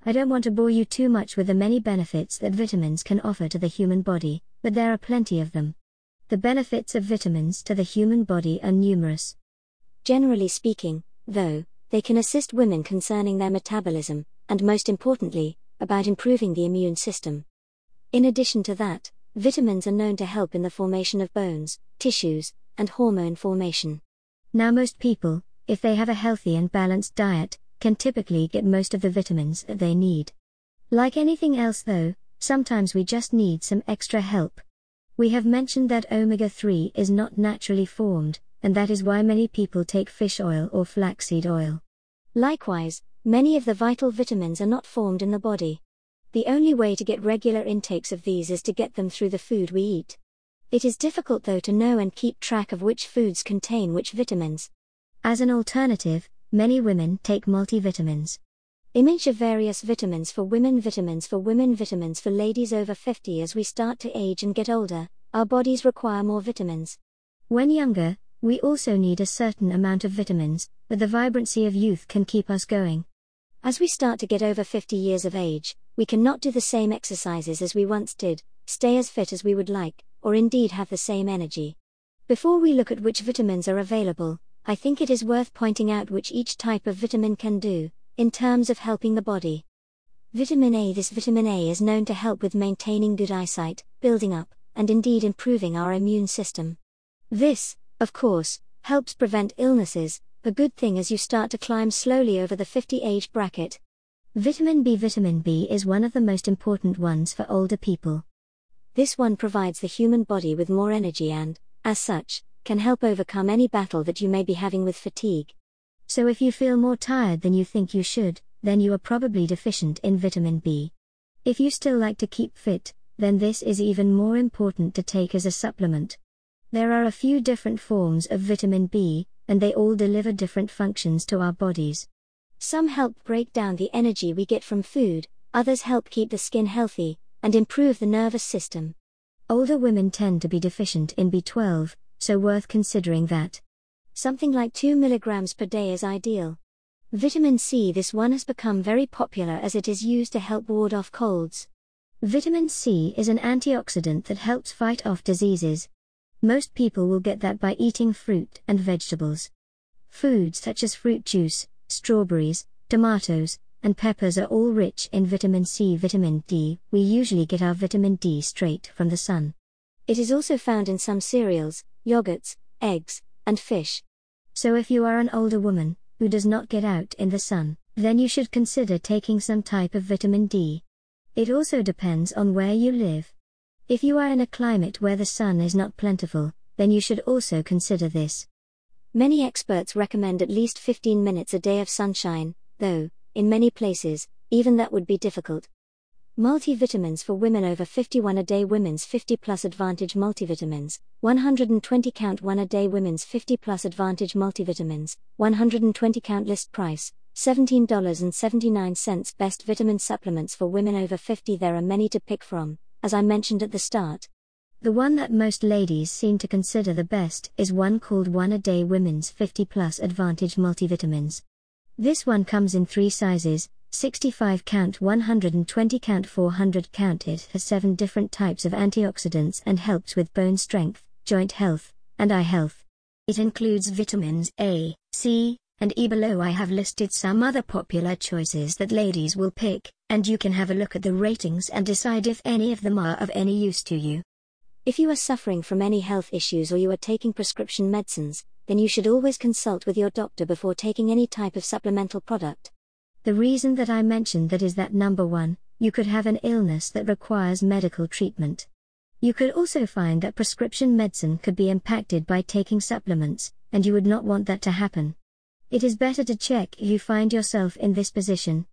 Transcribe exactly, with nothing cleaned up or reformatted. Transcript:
I don't want to bore you too much with the many benefits that vitamins can offer to the human body, but there are plenty of them. The benefits of vitamins to the human body are numerous. Generally speaking, though, they can assist women concerning their metabolism, and most importantly, about improving the immune system. In addition to that, vitamins are known to help in the formation of bones, tissues, and hormone formation. Now most people, if they have a healthy and balanced diet, can typically get most of the vitamins that they need. Like anything else though, sometimes we just need some extra help. We have mentioned that omega three is not naturally formed, and that is why many people take fish oil or flaxseed oil. Likewise, many of the vital vitamins are not formed in the body. The only way to get regular intakes of these is to get them through the food we eat. It is difficult though to know and keep track of which foods contain which vitamins. As an alternative, many women take multivitamins. Image of various vitamins for women. Vitamins for women. Vitamins for ladies over fifty. As we start to age and get older, our bodies require more vitamins. When younger, we also need a certain amount of vitamins, but the vibrancy of youth can keep us going. As we start to get over fifty years of age, we cannot do the same exercises as we once did, stay as fit as we would like, or indeed have the same energy. Before we look at which vitamins are available, I think it is worth pointing out which each type of vitamin can do, in terms of helping the body. Vitamin A. This vitamin A is known to help with maintaining good eyesight, building up, and indeed improving our immune system. This, of course, helps prevent illnesses, a good thing as you start to climb slowly over the fifty age bracket. Vitamin B. Vitamin B is one of the most important ones for older people. This one provides the human body with more energy and, as such, can help overcome any battle that you may be having with fatigue. So if you feel more tired than you think you should, then you are probably deficient in vitamin B. If you still like to keep fit, then this is even more important to take as a supplement. There are a few different forms of vitamin B, and they all deliver different functions to our bodies. Some help break down the energy we get from food, others help keep the skin healthy, and improve the nervous system. Older women tend to be deficient in B twelve, so worth considering that. Something like two milligrams per day is ideal. Vitamin C. This one has become very popular as it is used to help ward off colds. Vitamin C is an antioxidant that helps fight off diseases. Most people will get that by eating fruit and vegetables. Foods such as fruit juice, strawberries, tomatoes, and peppers are all rich in vitamin C. Vitamin D. We usually get our vitamin D straight from the sun. It is also found in some cereals, yogurts, eggs, and fish. So if you are an older woman who does not get out in the sun, then you should consider taking some type of vitamin D. It also depends on where you live. If you are in a climate where the sun is not plentiful, then you should also consider this. Many experts recommend at least fifteen minutes a day of sunshine, though, in many places, even that would be difficult. Multivitamins for women over fifty-one a day. Women's fifty plus Advantage multivitamins, one hundred twenty count one a day. Women's fifty plus Advantage multivitamins, one hundred twenty count. List price, seventeen dollars and seventy-nine cents. Best vitamin supplements for women over fifty. There are many to pick from, as I mentioned at the start. The one that most ladies seem to consider the best is one called One a Day Women's fifty plus Advantage multivitamins. This one comes in three sizes, sixty-five count, one hundred twenty count, four hundred count. It has seven different types of antioxidants and helps with bone strength, joint health, and eye health. It includes vitamins A, C, and E. Below I have listed some other popular choices that ladies will pick, and you can have a look at the ratings and decide if any of them are of any use to you. If you are suffering from any health issues or you are taking prescription medicines, then you should always consult with your doctor before taking any type of supplemental product. The reason that I mentioned that is that number one, you could have an illness that requires medical treatment. You could also find that prescription medicine could be impacted by taking supplements, and you would not want that to happen. It is better to check if you find yourself in this position,